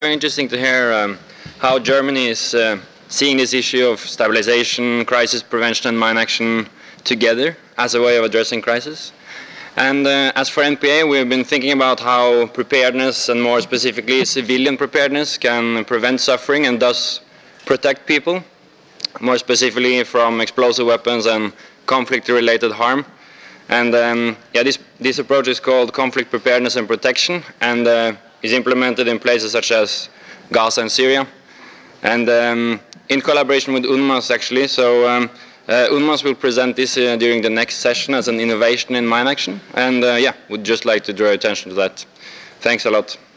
very interesting to hear how Germany is seeing this issue of stabilization, crisis prevention, and mine action together as a way of addressing crisis. And as for NPA, we've been thinking about how preparedness, and more specifically civilian preparedness, can prevent suffering and thus protect people, more specifically from explosive weapons and conflict-related harm. And this approach is called conflict preparedness and protection, and is implemented in places such as Gaza and Syria, and in collaboration with UNMAS actually. So UNMAS will present this during the next session as an innovation in mine action, and would just like to draw attention to that. Thanks a lot.